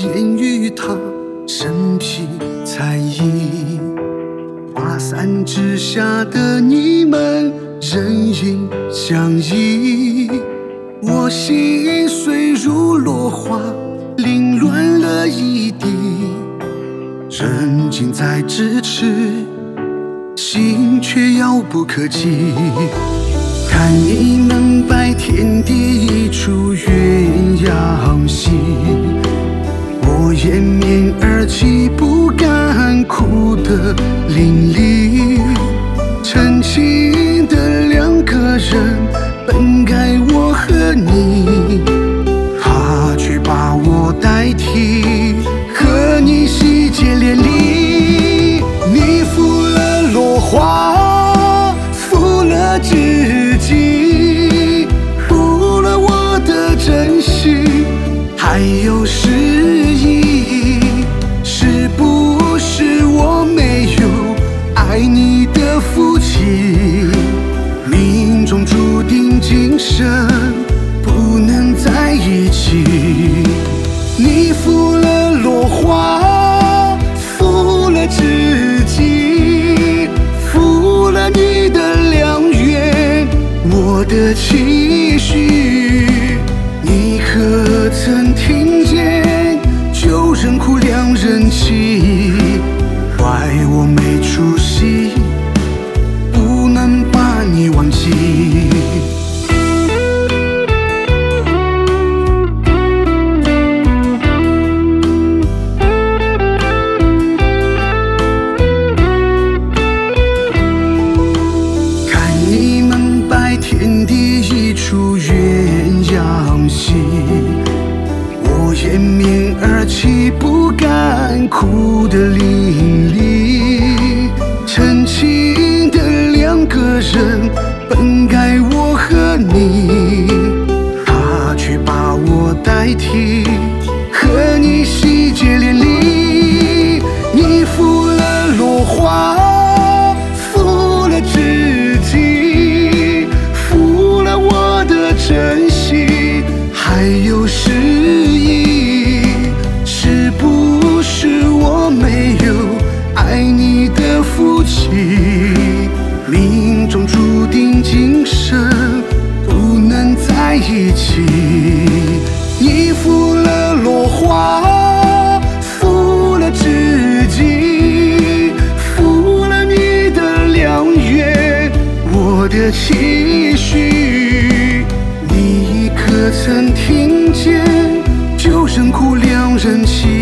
言与他身披彩衣，华伞之下的你们人影相依。我心碎如落花，凌乱了一地，人近在咫尺，心却遥不可及。看你们拜天地一出鸳鸯戏，我掩面而泣，不敢哭得淋漓。曾经的两个人，本该我和你，他却把我代替，和你喜结连理。你负了落花，负了知己，负了我的真心，还有诗意。是不是我没有爱你的福气？命中注定今生不能在一起。你负了落花，负了知己，负了你的良缘，我的期许。你可曾听见旧人哭两人泣？怪我没出息，不能把你忘记。看你们拜天地一出鸳鸯戏，我掩面而泣，不敢哭得淋漓。曾经的两个人，本该我和你，他却把我代替，和你喜结连理。你负了落花，负了知己，负了我的真心，还有诗意。是不是我没有爱你的福气？命中注定今生不能在一起。你负了落花，负了知己，负了你的良缘，我的期许。你可曾听见旧人哭两人泣？